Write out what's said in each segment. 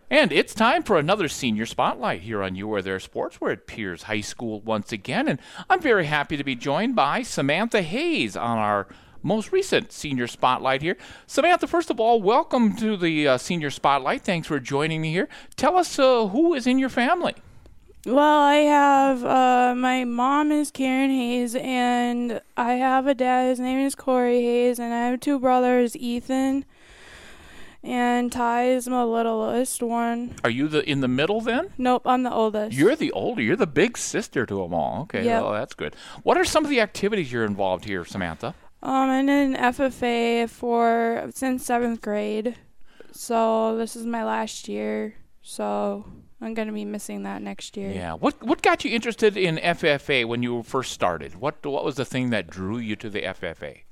And it's time for another Senior Spotlight here on You Are There Sports. We're at Pierce High School once again, and I'm very happy to be joined by Samantha Hayes on our most recent Senior Spotlight here. Samantha, first of all, welcome to the Senior Spotlight. Thanks for joining me here. Tell us who is in your family. Well, I have, my mom is Karen Hayes, and I have a dad, his name is Corey Hayes, and I have two brothers, Ethan and Ty is my littlest one. Are you in the middle then? Nope, I'm the oldest. You're the older. You're the big sister to them all. Okay, yep. Well, that's good. What are some of the activities you're involved here, Samantha? I'm in FFA since 7th grade, so this is my last year, so I'm going to be missing that next year. Yeah. What got you interested in FFA when you first started? What was the thing that drew you to the FFA?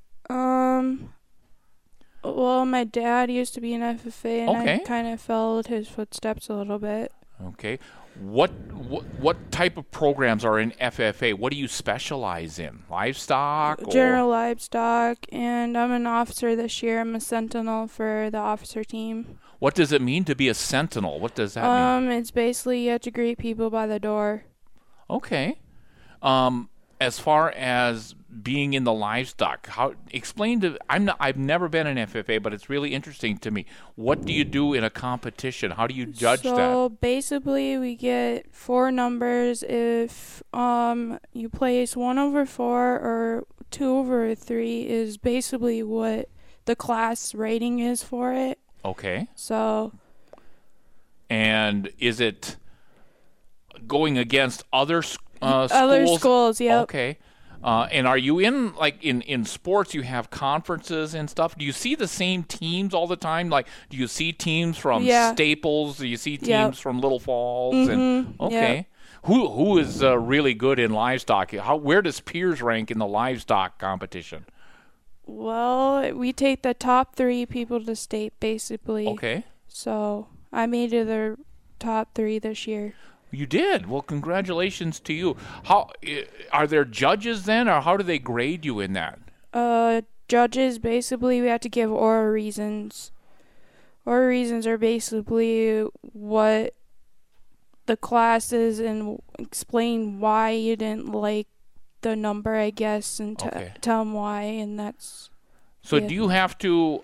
Well, my dad used to be in FFA, and okay. I kind of followed his footsteps a little bit. Okay. What type of programs are in FFA? What do you specialize in? Livestock? General livestock, and I'm an officer this year. I'm a sentinel for the officer team. What does it mean to be a sentinel? What does that mean? It's basically you have to greet people by the door. Okay. As far as being in the livestock, I've never been in FFA, but it's really interesting to me. What do you do in a competition? How do you judge that? So basically we get 4 numbers. If you place 1 over 4 or 2 over 3 is basically what the class rating is for it. Okay. So. And is it going against other schools? Other schools, yep. Okay. And are you in sports, you have conferences and stuff? Do you see the same teams all the time? Like, do you see teams from Staples? Do you see teams from Little Falls? Mm-hmm. Okay. Yep. Who is really good in livestock? Where does Pierce rank in the livestock competition? Well, we take the top 3 people to state, basically. Okay. So I made it the top 3 this year. You did. Well, congratulations to you. How are there judges then, or how do they grade you in that? Judges, basically, we have to give oral reasons. Oral reasons are basically what the class is and explain why you didn't like the number, I guess, and tell them why, and that's... So do you have to...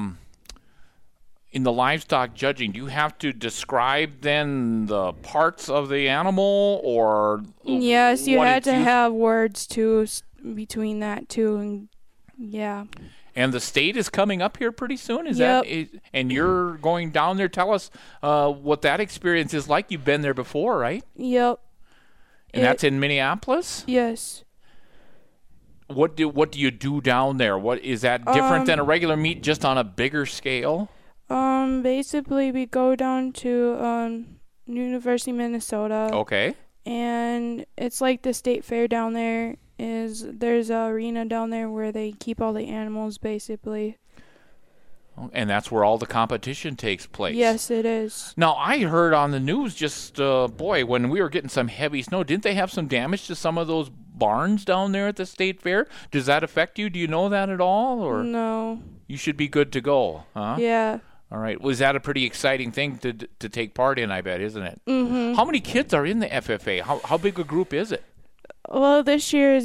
in the livestock judging, do you have to describe then the parts of the animal, or yes, you had to have words too between that too, and yeah. And the state is coming up here pretty soon. And you're going down there. Tell us what that experience is like. You've been there before, right? Yep. And that's in Minneapolis? Yes. What do you do down there? What is that different than a regular meet, just on a bigger scale? Basically, we go down to University of Minnesota. Okay. And it's like the state fair down there. There's an arena down there where they keep all the animals, basically. And that's where all the competition takes place. Yes, it is. Now, I heard on the news just, when we were getting some heavy snow, didn't they have some damage to some of those barns down there at the state fair? Does that affect you? Do you know that at all? Or no. You should be good to go, huh? Yeah. All right. Was that a pretty exciting thing to take part in, I bet, isn't it? Mm-hmm. How many kids are in the FFA? How big a group is it? Well, this year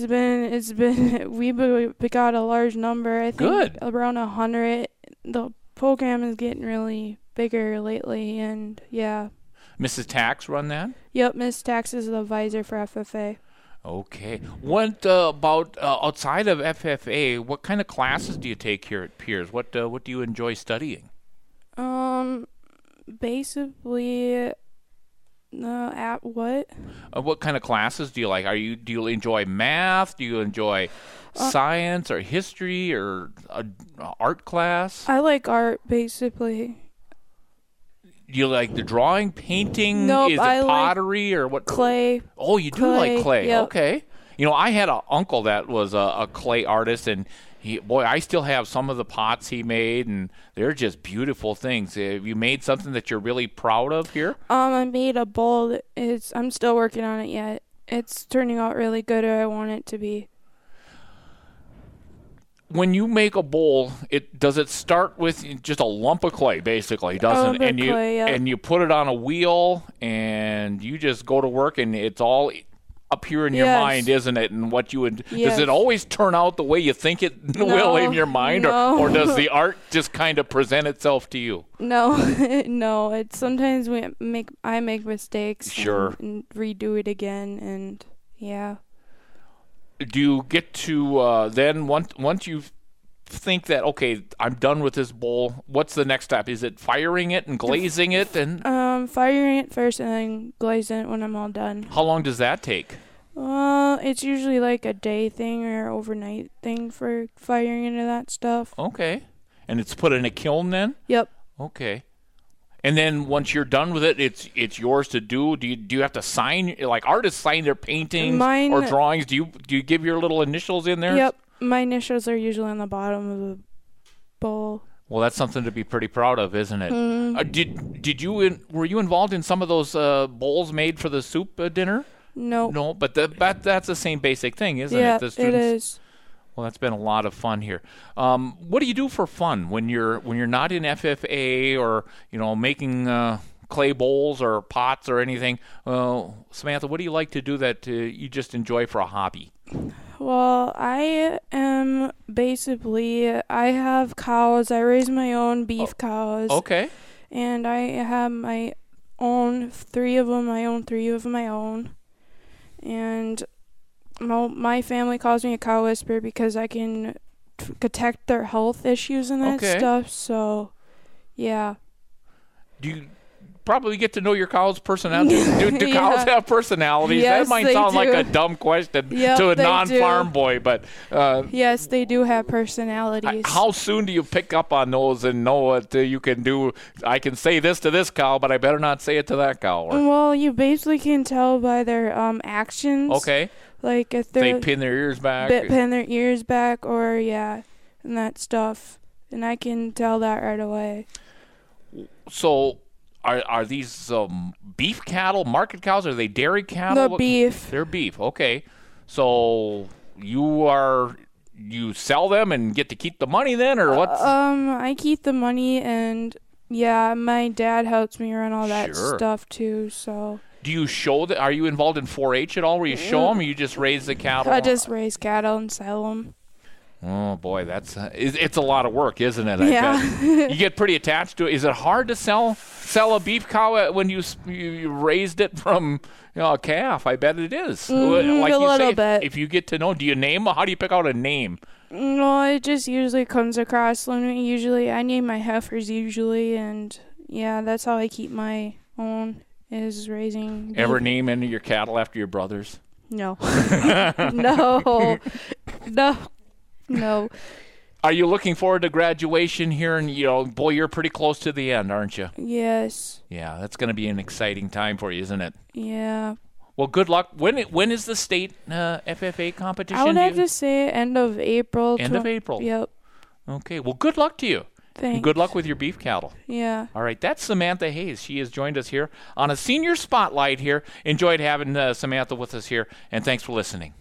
we got a large number. I think Good. Around 100. The program is getting really bigger lately, and yeah. Mrs. Tax run that? Yep, Miss Tax is the advisor for FFA. Okay. What about outside of FFA? What kind of classes do you take here at Pierce? What do you enjoy studying? Basically, at what? What kind of classes do you like? Do you enjoy math? Do you enjoy science or history or art class? I like art, basically. Do you like the drawing, painting? Nope, Is it I pottery or what? Clay. Oh, you do like clay. Yep. Okay. You know, I had an uncle that was a clay artist, and I still have some of the pots he made, and they're just beautiful things. Have you made something that you're really proud of here? I made a bowl. I'm still working on it yet. It's turning out really good, or I want it to be. when you make a bowl, does it start with just a lump of clay, basically, doesn't it? And you put it on a wheel, and you just go to work, and it's all up here in your mind, isn't it? And what you would does it always turn out the way you think it will in your mind, or does the art just kind of present itself to you? No, no. It's sometimes I make mistakes. Sure. And redo it again, and yeah. Do you get to then once you think that, okay, I'm done with this bowl, what's the next step? Is it firing it and glazing it? And firing it first and then glazing it when I'm all done. How long does that take? It's usually like a day thing or overnight thing for firing into that stuff. Okay. And it's put in a kiln then? Yep. Okay. And then once you're done with it, it's yours to do. Do you have to sign, like artists sign their paintings or drawings? Do you give your little initials in there? Yep. My initials are usually on the bottom of the bowl. Well, that's something to be pretty proud of, isn't it? Mm-hmm. Were you involved in some of those bowls made for the soup dinner? No, but that's the same basic thing, isn't it? Yeah, it is. Well, that's been a lot of fun here. What do you do for fun when you're not in FFA or making clay bowls or pots or anything? Samantha, what do you like to do that you just enjoy for a hobby? Well, I have cows. I raise my own beef cows. Okay. And I have my own 3 of them. I own 3 of my own. And my family calls me a cow whisperer because I can detect their health issues and that stuff. So, yeah. Do you probably get to know your cow's personality? Do cows have personalities? Yes, that might sound like a dumb question to a non-farm boy, but yes, they do have personalities. How soon do you pick up on those and know what you can do? I can say this to this cow, but I better not say it to that cow. Well, you basically can tell by their actions. Okay. Like if they pin their ears back. Or and that stuff, and I can tell that right away. So. Are these beef cattle, market cows? Are they dairy cattle? They're beef. They're beef. Okay. So you sell them and get to keep the money then, or what? I keep the money, and my dad helps me run all that stuff too. So. Do you show that? Are you involved in 4-H at all? Where you show them, or you just raise the cattle? I just raise cattle and sell them. Oh boy, it's a lot of work, isn't it? Yeah. You get pretty attached to it. Is it hard to sell a beef cow when you raised it from a calf? I bet it is. Like a little bit. If you get to know, do you name? How do you pick out a name? No, it just usually comes across. Usually, I name my heifers usually, and that's how I keep my own. Is raising beef. Ever name any of your cattle after your brothers? No. No. Are you looking forward to graduation here? And you're pretty close to the end, aren't you? Yes. Yeah, that's going to be an exciting time for you, isn't it? Yeah. Well, good luck. When is the state FFA competition? I would have to say end of April. End of April. Yep. Okay. Well, good luck to you. Thanks. And good luck with your beef cattle. Yeah. All right. That's Samantha Hayes. She has joined us here on a senior spotlight here. Enjoyed having Samantha with us here, and thanks for listening.